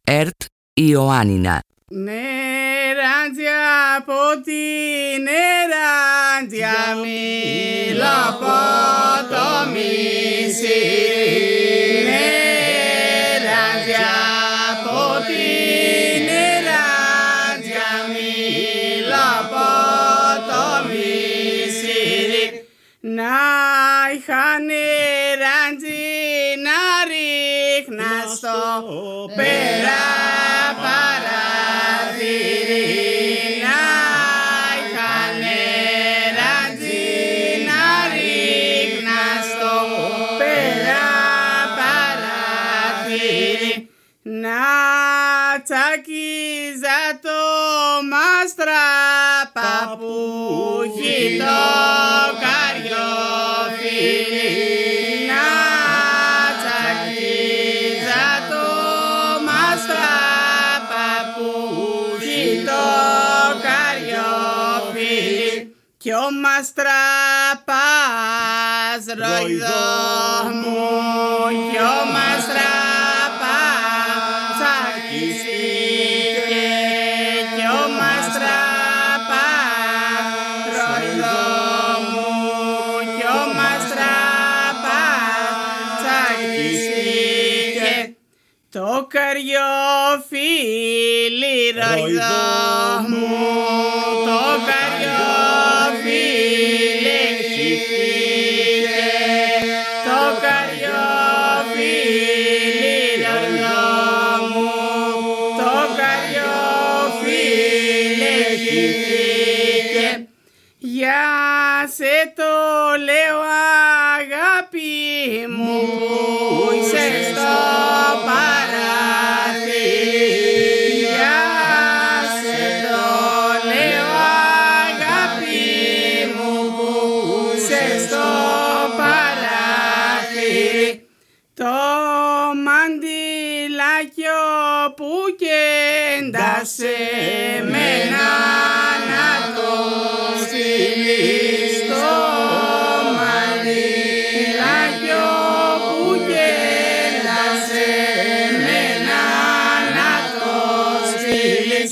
ΕΡΤ Ιωάννινα. Νεράντζια από τη νεράντζια μίλα από το μισήρι. Νεράντζια από τη νεράντζια μίλα από το μισήρι. Να είχα νεράντζι να ρίχνα στο πέρα παραθύρι. Να είχα νεράντζι να ρίχνα στο πέρα παραθύρι. Να τσακίζα το μαστράπα που έχει το καριοφίλι. Να τσακίζα το μαστράπα που έχει το καριοφίλι. Κι ο μαστράπας ροϊδό μου, κι ο μαστράπας τσακίστηκε. Κι ο μαστράπας ροϊδό μου, κι ο μαστράπας τσακίστηκε. Το καριοφίλι ροϊδό μου, το καριοφίλι έχει φύγει. Το καριοφίλι ροϊδό μου, το καριοφίλι έχει φύγει. Για σε το λέω αγάπη μου που είσαι στο παράθυρι. Για σε το λέω αγάπη μου που είσαι στο παράθυρι. Το μαντιλάκιο που κέντασε μένα να το στείλεις. Το μαντιλάκιο που κέντασε μένα να το στείλεις.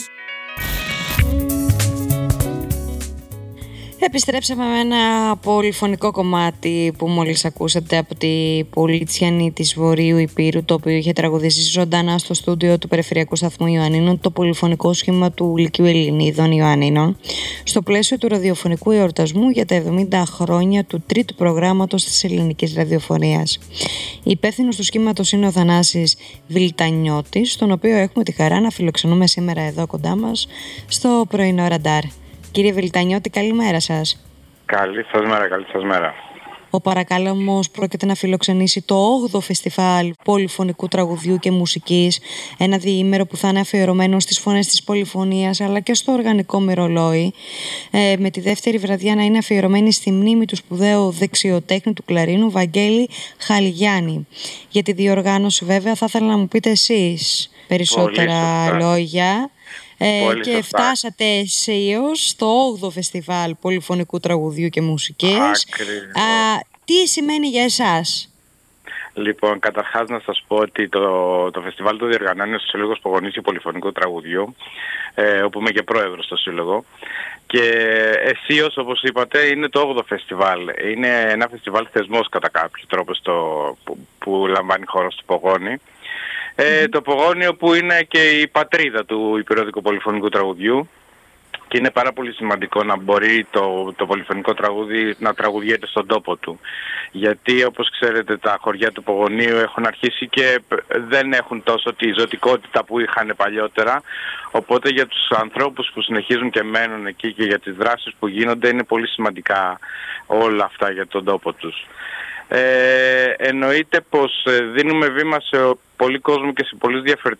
Επιστρέψαμε με ένα πολυφωνικό κομμάτι που μόλις ακούσατε από τη Πολιτσιανή της Βορείου Υπήρου, το οποίο είχε τραγουδήσει ζωντανά στο στούντιο του Περιφερειακού Σταθμού Ιωαννίνων το πολυφωνικό σχήμα του Λυκείου Ελληνίδων Ιωαννίνων, στο πλαίσιο του ραδιοφωνικού εορτασμού για τα 70 χρόνια του τρίτου προγράμματος της ελληνικής ραδιοφωνίας. Υπεύθυνος του σχήματος είναι ο Θανάσης Βιλτανιώτης, τον οποίο έχουμε τη χαρά να φιλοξενούμε σήμερα εδώ κοντά μας στο πρωινό ραντάρ. Κύριε Βιλτανιώτη, καλημέρα σας. Καλή σας μέρα, καλή σας μέρα. Ο Παρακάλαμος πρόκειται να φιλοξενήσει το 8ο φεστιβάλ πολυφωνικού τραγουδιού και μουσικής, ένα διήμερο που θα είναι αφιερωμένο στις φωνές της πολυφωνίας αλλά και στο οργανικό μυρολόι, με τη δεύτερη βραδιά να είναι αφιερωμένη στη μνήμη του σπουδαίου δεξιοτέχνη του κλαρίνου Βαγγέλη Χαλιγιάννη. Για τη διοργάνωση βέβαια θα ήθελα να μου πείτε εσείς περισσότερα λόγια. Και φτάσατε εσείς στο 8ο φεστιβάλ πολυφωνικού τραγουδιού και μουσικής. Τι σημαίνει για εσάς? Λοιπόν, καταρχάς να σας πω ότι το φεστιβάλ το διοργανώνει ο Σύλλογος Πογονήσιου Πολυφωνικού Τραγουδιού, όπου είμαι και πρόεδρος στο Σύλλογο. Και εσείς, όπως είπατε, είναι το 8ο φεστιβάλ. Είναι ένα φεστιβάλ θεσμός κατά κάποιο τρόπο που λαμβάνει χώρο στο Πογόνι. Το Πογόνιο που είναι και η πατρίδα του υπηρετικού πολυφωνικού τραγουδιού, και είναι πάρα πολύ σημαντικό να μπορεί το πολυφωνικό τραγούδι να τραγουδιέται στον τόπο του. Γιατί όπως ξέρετε τα χωριά του Πογονίου έχουν αρχίσει και δεν έχουν τόσο τη ζωτικότητα που είχαν παλιότερα. Οπότε για τους ανθρώπους που συνεχίζουν και μένουν εκεί και για τις δράσεις που γίνονται είναι πολύ σημαντικά όλα αυτά για τον τόπο τους. Εννοείται πως δίνουμε βήμα σε πολύ κόσμο και σε πολύ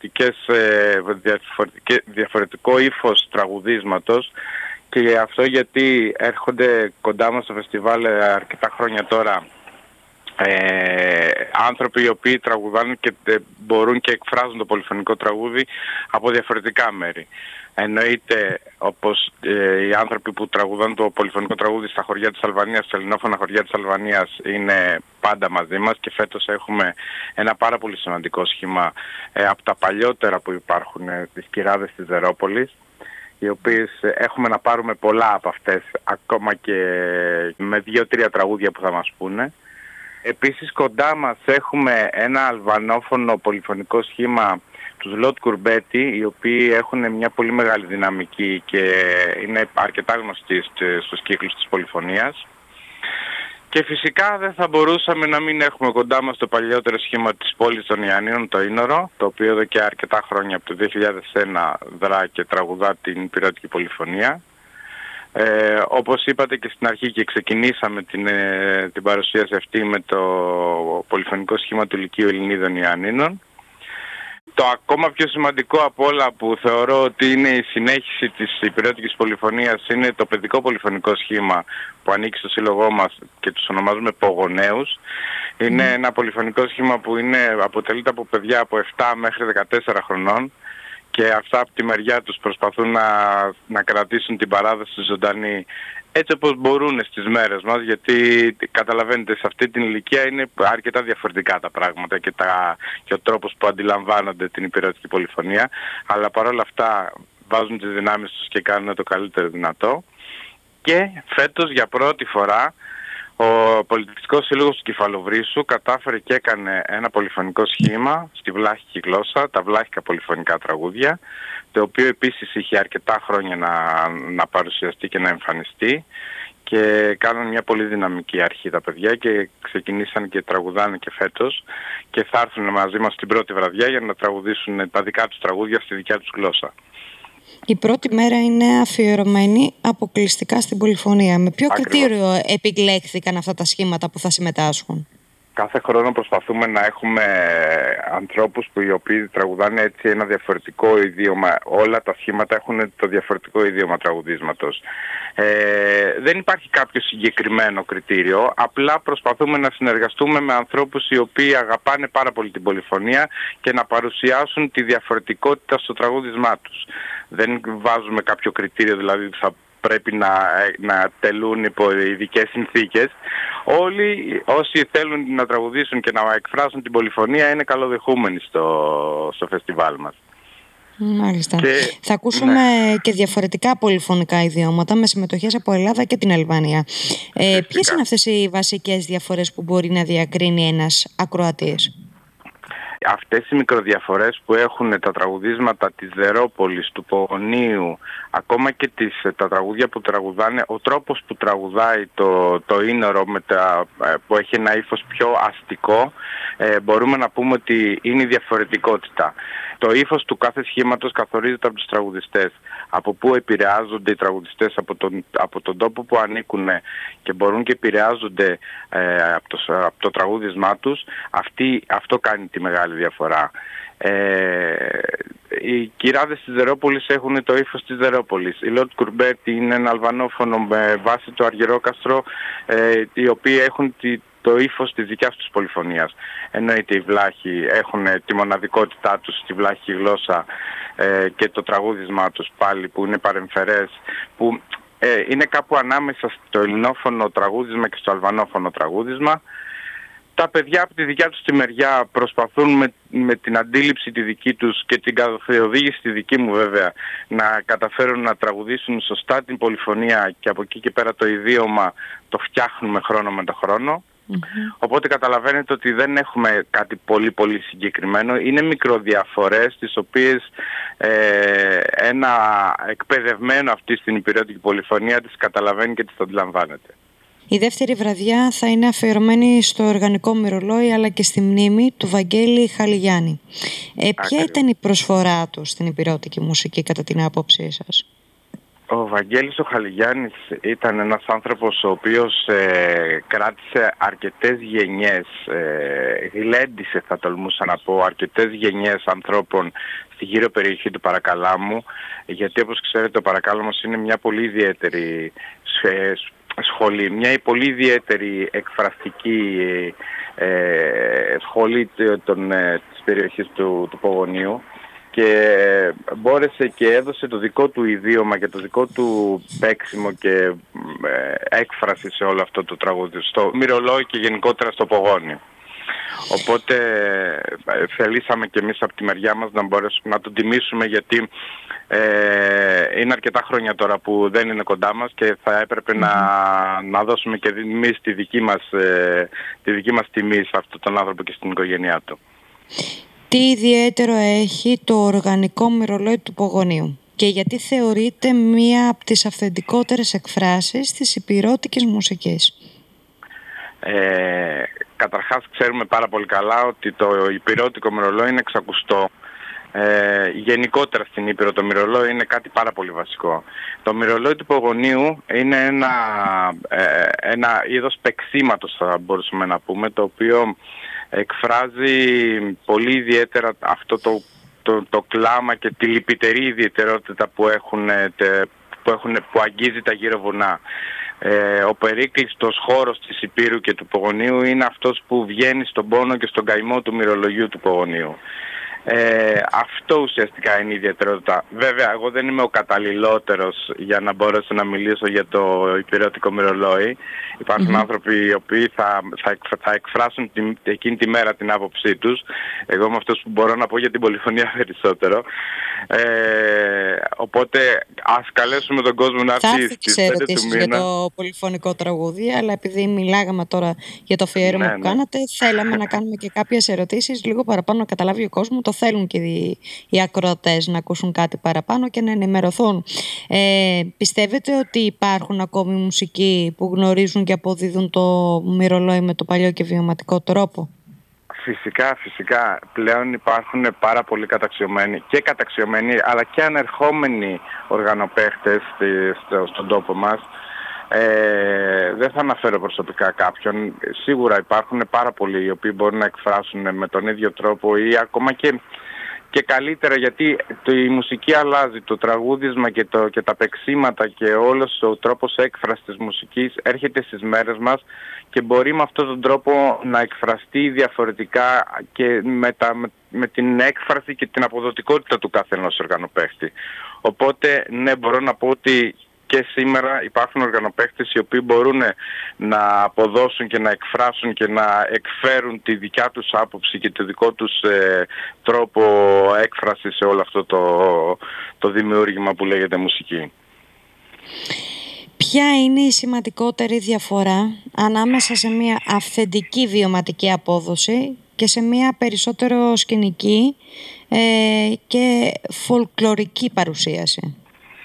διαφορετικό ύφος τραγουδίσματος, και αυτό γιατί έρχονται κοντά μας στο φεστιβάλ αρκετά χρόνια τώρα άνθρωποι οι οποίοι τραγουδάνε και μπορούν και εκφράζουν το πολυφωνικό τραγούδι από διαφορετικά μέρη. Εννοείται, όπως οι άνθρωποι που τραγουδάνε το πολυφωνικό τραγούδι στα χωριά της Αλβανίας, στα ελληνόφωνα χωριά της Αλβανίας, είναι πάντα μαζί μας, και φέτος έχουμε ένα πάρα πολύ σημαντικό σχήμα από τα παλιότερα που υπάρχουν, τις Κυράδες της Ζερόπολης, οι οποίες έχουμε να πάρουμε πολλά από αυτές, ακόμα και με 2-3 τραγούδια που θα μας πούνε. Επίσης κοντά μας έχουμε ένα αλβανόφωνο πολυφωνικό σχήμα, τους Λότ Κουρμπέτη, οι οποίοι έχουν μια πολύ μεγάλη δυναμική και είναι αρκετά γνωστοί στους κύκλους της πολυφωνίας. Και φυσικά δεν θα μπορούσαμε να μην έχουμε κοντά μας το παλιότερο σχήμα της πόλης των Ιαννίνων, το Ήνορο, το οποίο εδώ και αρκετά χρόνια, από το 2001, δρά και τραγουδά την υπηρετική πολυφωνία. Όπως είπατε και στην αρχή, και ξεκινήσαμε την παρουσίαση αυτή με το πολυφωνικό σχήμα του Λυκείου Ελληνίδων Ιαννίνων. Το ακόμα πιο σημαντικό από όλα, που θεωρώ ότι είναι η συνέχιση της υπηρετικής πολυφωνίας, είναι το παιδικό πολυφωνικό σχήμα που ανήκει στο σύλλογό μας και τους ονομάζουμε Πογονέους. Είναι ένα πολυφωνικό σχήμα που αποτελείται από παιδιά από 7 μέχρι 14 χρονών, και αυτά από τη μεριά τους προσπαθούν να κρατήσουν την παράδοση ζωντανή έτσι όπως μπορούν στις μέρες μας, γιατί καταλαβαίνετε, σε αυτή την ηλικία είναι αρκετά διαφορετικά τα πράγματα και ο τρόπος που αντιλαμβάνονται την υπηρετική πολυφωνία, αλλά παρόλα αυτά βάζουν τις δυνάμεις τους και κάνουν το καλύτερο δυνατό. Και φέτος για πρώτη φορά ο Πολιτιστικός Σύλλογος του Κεφαλοβρύσσου κατάφερε και έκανε ένα πολυφωνικό σχήμα στη βλάχικη γλώσσα, τα βλάχικα πολυφωνικά τραγούδια, το οποίο επίσης είχε αρκετά χρόνια να παρουσιαστεί και να εμφανιστεί, και κάνουν μια πολύ δυναμική αρχή τα παιδιά και ξεκινήσαν και τραγουδάνε και φέτος, και θα έρθουν μαζί μας την πρώτη βραδιά για να τραγουδήσουν τα δικά τους τραγούδια στη δικιά τους γλώσσα. Η πρώτη μέρα είναι αφιερωμένη αποκλειστικά στην πολυφωνία. Με ποιο κριτήριο επιλέχθηκαν αυτά τα σχήματα που θα συμμετάσχουν? Κάθε χρόνο προσπαθούμε να έχουμε ανθρώπους οι οποίοι τραγουδάνε έτσι ένα διαφορετικό ιδίωμα. Όλα τα σχήματα έχουν το διαφορετικό ιδίωμα τραγουδίσματος. Δεν υπάρχει κάποιο συγκεκριμένο κριτήριο, απλά προσπαθούμε να συνεργαστούμε με ανθρώπους οι οποίοι αγαπάνε πάρα πολύ την πολυφωνία και να παρουσιάσουν τη διαφορετικότητα στο τραγούδισμά τους. Δεν βάζουμε κάποιο κριτήριο, δηλαδή θα πρέπει να τελούν υπό ειδικές συνθήκες. Όλοι όσοι θέλουν να τραγουδήσουν και να εκφράσουν την πολυφωνία είναι καλοδεχούμενοι στο φεστιβάλ μας. Μάλιστα. Θα ακούσουμε και διαφορετικά πολυφωνικά ιδιώματα με συμμετοχές από Ελλάδα και την Αλβανία. Ποιες είναι αυτές οι βασικές διαφορές που μπορεί να διακρίνει ένας ακροατής? Αυτές οι μικροδιαφορές που έχουν τα τραγουδίσματα της Ζερόπολης, του Πογονίου, ακόμα και τα τραγούδια που τραγουδάνε, ο τρόπος που τραγουδάει το Ήνορο που έχει ένα ύφος πιο αστικό, μπορούμε να πούμε ότι είναι η διαφορετικότητα. Το ύφος του κάθε σχήματος καθορίζεται από τους τραγουδιστές. Από πού επηρεάζονται οι τραγουδιστές από τον τόπο που ανήκουν και μπορούν και επηρεάζονται από το τραγούδισμά τους, αυτό κάνει τη μεγάλη διαφορά. Οι Κυράδες της Ζερόπολης έχουν το ύφος της Ζερόπολης. Η Λότ Κουρμπέτη είναι ένα αλβανόφωνο με βάση το Αργυρόκαστρο, οι οποίοι έχουν το ύφος της δικιάς τους πολυφωνίας. Εννοείται οι Βλάχοι έχουν τη μοναδικότητά τους στη βλάχικη γλώσσα και το τραγούδισμά τους πάλι που είναι παρεμφερές, που είναι κάπου ανάμεσα στο ελληνόφωνο τραγούδισμα και στο αλβανόφωνο τραγούδισμα. Τα παιδιά από τη δικιά τους τη μεριά προσπαθούν με την αντίληψη τη δική τους και την καθοδήγηση τη δική μου βέβαια να καταφέρουν να τραγουδήσουν σωστά την πολυφωνία, και από εκεί και πέρα το ιδίωμα το φτιάχνουμε χρόνο με το χρόνο. Οπότε καταλαβαίνετε ότι δεν έχουμε κάτι πολύ πολύ συγκεκριμένο. Είναι μικροδιαφορές τις οποίες ένα εκπαιδευμένο αυτή στην υπηρετική πολυφωνία τις καταλαβαίνει και τις αντιλαμβάνεται. Η δεύτερη βραδιά θα είναι αφιερωμένη στο οργανικό μυρολόι αλλά και στη μνήμη του Βαγγέλη Χαλιγιάννη. Ποια ήταν η προσφορά του στην υπηρετική μουσική κατά την άποψή σας? Ο Βαγγέλης ο Χαλιγιάννης ήταν ένας άνθρωπος ο οποίος κράτησε αρκετές γενιές, γλέντισε θα τολμούσα να πω, αρκετές γενιές ανθρώπων στη γύρω περιοχή του Παρακαλάμου, γιατί όπως ξέρετε ο Παρακάλαμος είναι μια πολύ ιδιαίτερη σχολή, μια πολύ ιδιαίτερη εκφραστική σχολή της περιοχής του Πογονίου, και μπόρεσε και έδωσε το δικό του ιδίωμα και το δικό του παίξιμο και έκφραση σε όλο αυτό το τραγούδι, στο μυρολόι και γενικότερα στο Πογόνι. Οπότε θελήσαμε και εμείς από τη μεριά μας να μπορέσουμε να τον τιμήσουμε, γιατί είναι αρκετά χρόνια τώρα που δεν είναι κοντά μας και θα έπρεπε να δώσουμε και εμείς τη δική μας τιμή σε αυτόν τον άνθρωπο και στην οικογένειά του. Τι ιδιαίτερο έχει το οργανικό μυρολόι του Πογονίου και γιατί θεωρείται μία από τις αυθεντικότερες εκφράσεις της υπηρώτικης μουσικής? Καταρχάς ξέρουμε πάρα πολύ καλά ότι το υπηρώτικο μυρολόι είναι εξακουστό. Γενικότερα στην Ήπειρο το μυρολόι είναι κάτι πάρα πολύ βασικό. Το μυρολόι του Πογονίου είναι ένα είδος παίξηματος, θα μπορούσαμε να πούμε, το οποίο εκφράζει πολύ ιδιαίτερα αυτό το κλάμα και τη λυπητερή ιδιαιτερότητα που αγγίζει τα γύρω βουνά. Ο περίκλειστος χώρος της Ηπείρου και του Πογονίου είναι αυτός που βγαίνει στον πόνο και στον καημό του μυρολογιού του Πογονίου. Αυτό ουσιαστικά είναι η ιδιαιτερότητα. Βέβαια, εγώ δεν είμαι ο καταλληλότερος για να μπορέσω να μιλήσω για το υπηρώτικο μυρολόι. Υπάρχουν άνθρωποι οι οποίοι θα εκφράσουν εκείνη τη μέρα την άποψή τους. Εγώ είμαι αυτός που μπορώ να πω για την πολυφωνία περισσότερο. Οπότε ας καλέσουμε τον κόσμο να έρθει στις 5 του μήνα. Για το πολυφωνικό τραγούδι, αλλά επειδή μιλάγαμε τώρα για το αφιέρωμα που κάνατε, θέλαμε να κάνουμε και κάποιες ερωτήσεις λίγο παραπάνω, να καταλάβει ο κόσμος. Το θέλουν και οι ακροατές να ακούσουν κάτι παραπάνω και να ενημερωθούν. Πιστεύετε ότι υπάρχουν ακόμη μουσικοί που γνωρίζουν και αποδίδουν το μυρολόι με το παλιό και βιωματικό τρόπο? Φυσικά. Πλέον υπάρχουν πάρα πολλοί καταξιωμένοι αλλά και ανερχόμενοι οργανοπαίχτες στον τόπο μας. Δεν θα αναφέρω προσωπικά κάποιον. Σίγουρα υπάρχουν πάρα πολλοί οι οποίοι μπορούν να εκφράσουν με τον ίδιο τρόπο ή ακόμα και καλύτερα, γιατί η μουσική αλλάζει, το τραγούδισμα και τα παίξήματα και όλος ο τρόπος έκφρασης της μουσικής έρχεται στις μέρες μας και μπορεί με αυτόν τον τρόπο να εκφραστεί διαφορετικά και με την έκφραση και την αποδοτικότητα του καθενός οργανοπαίχτη. Οπότε ναι, μπορώ να πω ότι και σήμερα υπάρχουν οργανοπαίχτες οι οποίοι μπορούν να αποδώσουν και να εκφράσουν και να εκφέρουν τη δικιά τους άποψη και το δικό τους τρόπο έκφρασης σε όλο αυτό το δημιούργημα που λέγεται μουσική. Ποια είναι η σημαντικότερη διαφορά ανάμεσα σε μια αυθεντική βιωματική απόδοση και σε μια περισσότερο σκηνική και φολκλωρική παρουσίαση?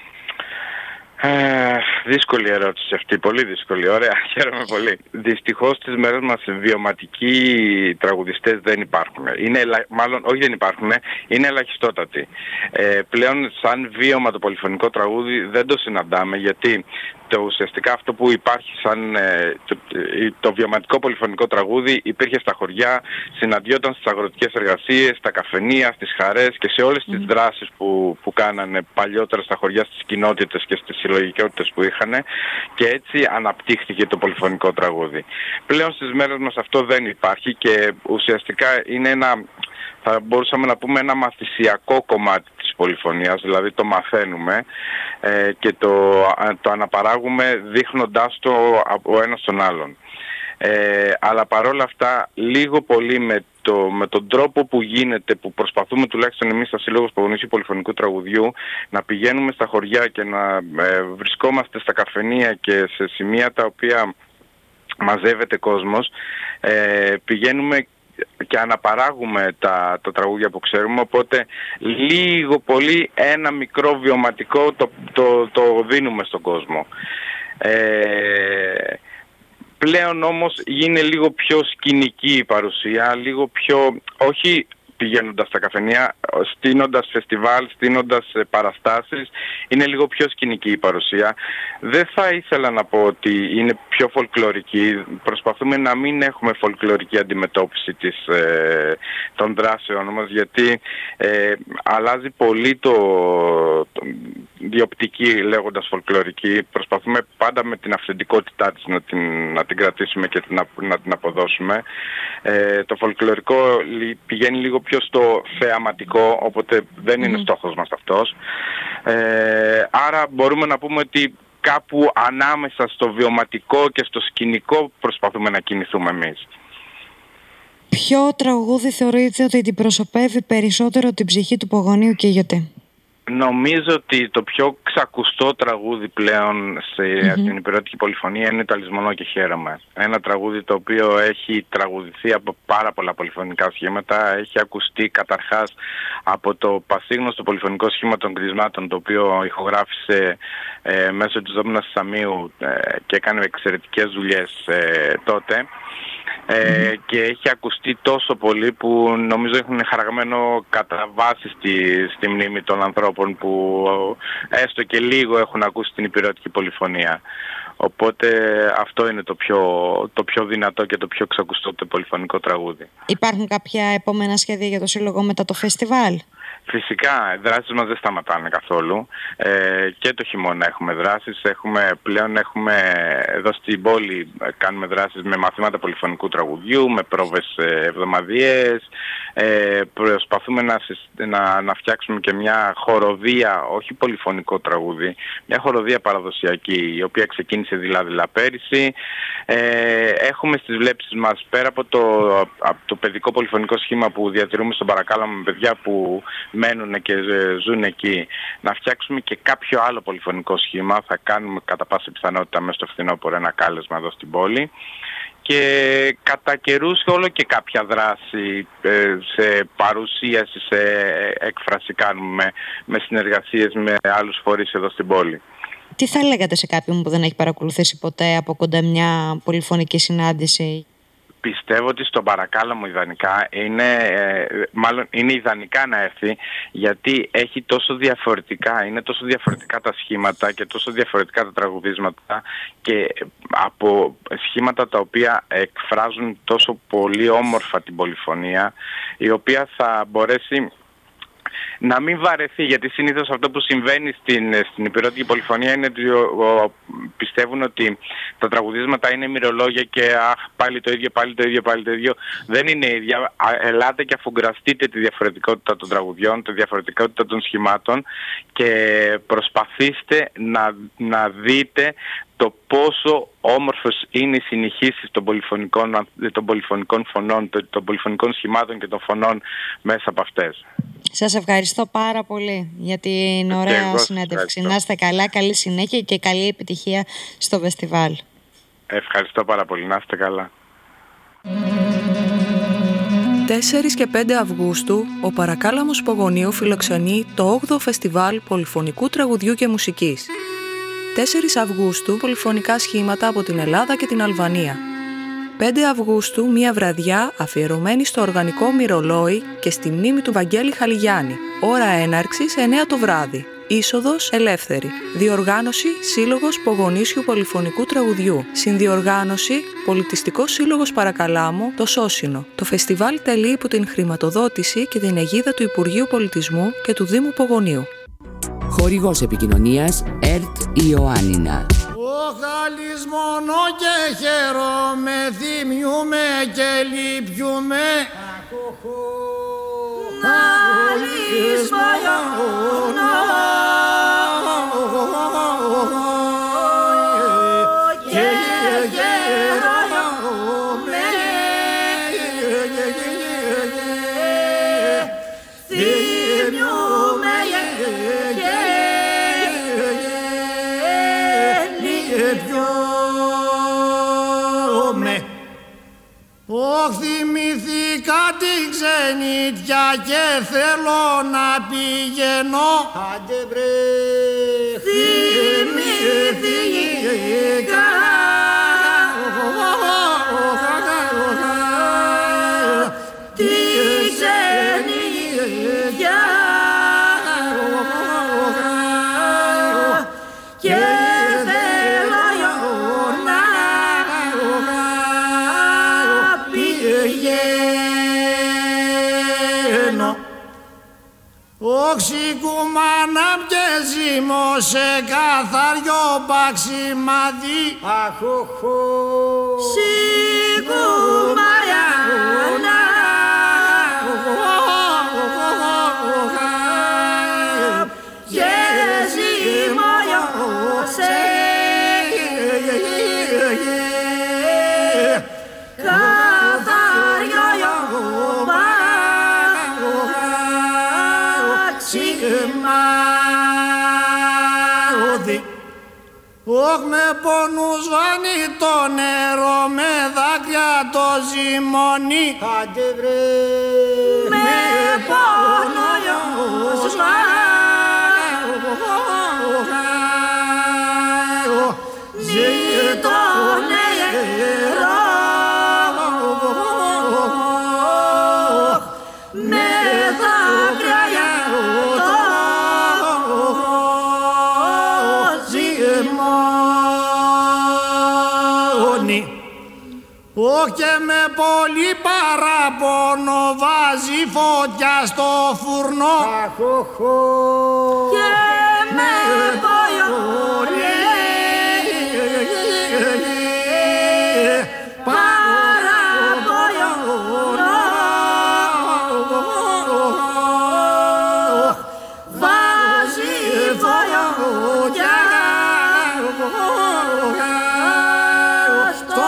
Δύσκολη ερώτηση αυτή, πολύ δύσκολη. Ωραία, χαίρομαι πολύ. Δυστυχώς στις μέρες μας βιωματικοί τραγουδιστές δεν υπάρχουν. Δεν υπάρχουν, είναι ελαχιστότατοι. Πλέον σαν βίωμα το πολυφωνικό τραγούδι δεν το συναντάμε, γιατί ουσιαστικά αυτό που υπάρχει σαν το βιωματικό πολυφωνικό τραγούδι υπήρχε στα χωριά, συναντιόταν στις αγροτικές εργασίες, στα καφενεία, στις χαρές και σε όλες τις δράσεις που κάνανε παλιότερα στα χωριά, στις κοινότητες και στις συλλογικότητες που είχαν, και έτσι αναπτύχθηκε το πολυφωνικό τραγούδι. Πλέον στις μέρες μας αυτό δεν υπάρχει και ουσιαστικά είναι θα μπορούσαμε να πούμε ένα μαθησιακό κομμάτι της πολυφωνίας, δηλαδή το μαθαίνουμε και το αναπαράγουμε δείχνοντάς το από ένα στον άλλον. Αλλά παρόλα αυτά, λίγο πολύ με τον τρόπο που γίνεται, που προσπαθούμε τουλάχιστον εμείς στα Σύλλογος Πογονήσιου Πολυφωνικού Τραγουδιού να πηγαίνουμε στα χωριά και να βρισκόμαστε στα καφενεία και σε σημεία τα οποία μαζεύεται κόσμος, πηγαίνουμε και αναπαράγουμε τα τραγούδια που ξέρουμε, οπότε λίγο πολύ ένα μικρό βιωματικό το δίνουμε στον κόσμο. Πλέον όμως είναι λίγο πιο σκηνική η παρουσία, λίγο πιο, όχι πηγαίνοντας στα καφενεία, στείνοντας φεστιβάλ, στείνοντας παραστάσεις, είναι λίγο πιο σκηνική η παρουσία. Δεν θα ήθελα να πω ότι είναι πιο φολκλωρική. Προσπαθούμε να μην έχουμε φολκλωρική αντιμετώπιση των δράσεων μας, γιατί αλλάζει πολύ διοπτική λέγοντας φολκλωρική. Προσπαθούμε πάντα με την αυθεντικότητά της να την κρατήσουμε και να την αποδώσουμε. Το φολκλωρικό πηγαίνει λίγο πιο στο θεαματικό, οπότε δεν είναι στόχος μας αυτός. Άρα μπορούμε να πούμε ότι κάπου ανάμεσα στο βιωματικό και στο σκηνικό προσπαθούμε να κινηθούμε εμείς. Ποιο τραγούδι θεωρείτε ότι αντιπροσωπεύει περισσότερο την ψυχή του Πογονίου και γιατί? Νομίζω ότι το πιο ξακουστό τραγούδι πλέον στην υπηρετική πολυφωνία είναι το «Λησμονώ και χαίρομαι». Ένα τραγούδι το οποίο έχει τραγουδηθεί από πάρα πολλά πολυφωνικά σχήματα. Έχει ακουστεί καταρχάς από το πασίγνωστο πολυφωνικό σχήμα των Κρισμάτων, το οποίο ηχογράφησε μέσω της Δόμηνας Σαμίου και έκανε εξαιρετικές δουλειές τότε. Και έχει ακουστεί τόσο πολύ που νομίζω έχουν χαραγμένο κατά βάση στη μνήμη των ανθρώπων που έστω και λίγο έχουν ακούσει την υπηρετική πολυφωνία. Οπότε αυτό είναι το πιο δυνατό και το πιο ξακουστό το πολυφωνικό τραγούδι. Υπάρχουν κάποια επόμενα σχέδια για το Σύλλογο μετά το φεστιβάλ? Φυσικά, οι δράσεις μας δεν σταματάνε καθόλου. Και το χειμώνα έχουμε δράσεις. Πλέον έχουμε εδώ στην πόλη, κάνουμε δράσεις με μαθήματα πολυφωνικού τραγουδιού, με πρόβες εβδομαδιαίες. Προσπαθούμε να φτιάξουμε και μια χοροδία, όχι πολυφωνικό τραγούδι, μια χοροδία παραδοσιακή, η οποία ξεκίνησε δειλά πέρυσι. Έχουμε στις βλέψεις μας, πέρα από το παιδικό πολυφωνικό σχήμα που διατηρούμε στον Παρακάλαμο με παιδιά που μένουν και ζουν εκεί, να φτιάξουμε και κάποιο άλλο πολυφωνικό σχήμα. Θα κάνουμε κατά πάσα πιθανότητα μέσα στο φθινόπωρο ένα κάλεσμα εδώ στην πόλη. Και κατά καιρούς όλο και κάποια δράση σε παρουσίαση, σε έκφραση κάνουμε με συνεργασίες με άλλους φορείς εδώ στην πόλη. Τι θα λέγατε σε κάποιον που δεν έχει παρακολουθήσει ποτέ από κοντά μια πολυφωνική συνάντηση? Πιστεύω ότι στον Παρακάλαμο ιδανικά είναι ιδανικά να έρθει, γιατί έχει είναι τόσο διαφορετικά τα σχήματα και τόσο διαφορετικά τα τραγουδίσματα και από σχήματα τα οποία εκφράζουν τόσο πολύ όμορφα την πολυφωνία, η οποία θα μπορέσει να μην βαρεθεί, γιατί συνήθως αυτό που συμβαίνει στην υπηρετική πολυφωνία είναι ότι πιστεύουν ότι τα τραγουδίσματα είναι μυρολόγια και πάλι το ίδιο. Δεν είναι ίδια. Ελάτε και αφουγκραστείτε τη διαφορετικότητα των τραγουδιών, τη διαφορετικότητα των σχημάτων και προσπαθήστε να δείτε το πόσο όμορφος είναι οι συνεχίσεις των πολυφωνικών φωνών, των πολυφωνικών σχημάτων και των φωνών μέσα από αυτές. Σας ευχαριστώ πάρα πολύ για την ωραία συνέντευξη. Να είστε καλά, καλή συνέχεια και καλή επιτυχία στο φεστιβάλ. Ευχαριστώ πάρα πολύ, να είστε καλά. 4 και 5 Αυγούστου, ο Παρακάλαμος Πογονίου φιλοξενεί το 8ο Φεστιβάλ Πολυφωνικού Τραγουδιού και Μουσικής. 4 Αυγούστου, πολυφωνικά σχήματα από την Ελλάδα και την Αλβανία. 5 Αυγούστου, μια βραδιά αφιερωμένη στο οργανικό μυρολόι και στη μνήμη του Βαγγέλη Χαλιγιάννη. Ώρα έναρξης 9 το βράδυ. Είσοδος ελεύθερη. Διοργάνωση Σύλλογος Πογονίσιου Πολυφωνικού Τραγουδιού. Συνδιοργάνωση Πολιτιστικός Σύλλογος Παρακαλάμου, το Σώσινο. Το φεστιβάλ τελεί υπό την χρηματοδότηση και την αιγίδα του Υπουργείου Πολιτισμού και του Δήμου Πογονίου. Χορηγός επικοινωνίας ΕΡΤ Ιωάννινα. Λησμονώ και χαίρομαι, θυμιούμε και λυπιούμε. Θυμηθήκα την ξενιτιά και θέλω να πηγαίνω. Άντε βρε, θυμηθήκα την ξενιτιά και Οξικουμάνα και ζήμο σε καθαριό παξιμάδι. Αχοχο Σικουμάνα και ζήμο σε καθαριό παξιμάδι. Όχ με πόνους βάνει το νερό, με δάκρυα το ζυμώνει. Άντε βρε, με πόνους βάνει το νερό, με δάκρυα το ζυμώνει. Όχι και με πολύ παραπονό βάζει φωτιά στο φουρνό. Και με πολύ παραπονό βάζει φωτιά στο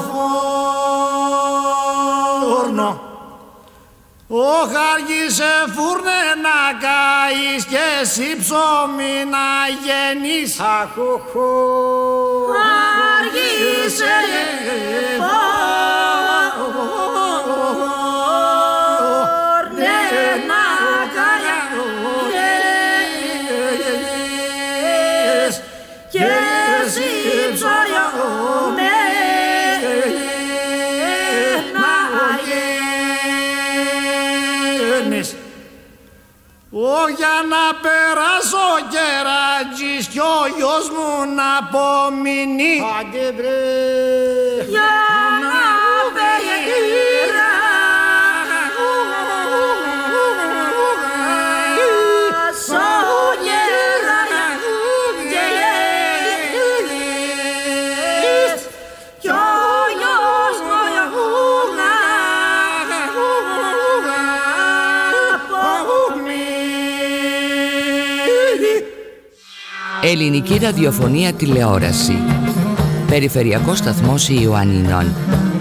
φούρνο. Όχ άργησε φούρνε να καείς και εσύ ψωμί να γεννείς. Αχοχο άργησε φούρνε να καείς και εσύ ψωμί για να περάσω κερατζής κι ο γιος μου να απομείνει. Άντε βρε, για να περάσω κερατζής κι ο γιος μου να Ελληνική ραδιοφωνία τηλεόραση. Περιφερειακός σταθμός Ιωαννινών.